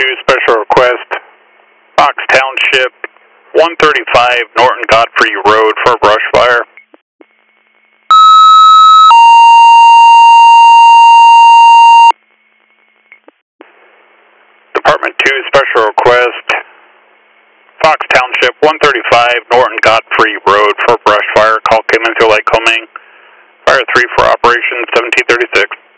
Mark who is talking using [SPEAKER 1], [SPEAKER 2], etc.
[SPEAKER 1] special request, Fox Township, 135 Norton Godfrey Road for a brush fire. Department 2 special request, Fox Township, 135 Norton Godfrey Road for a brush fire. Call came in through Lake Coming. Fire 3 for operation 1736.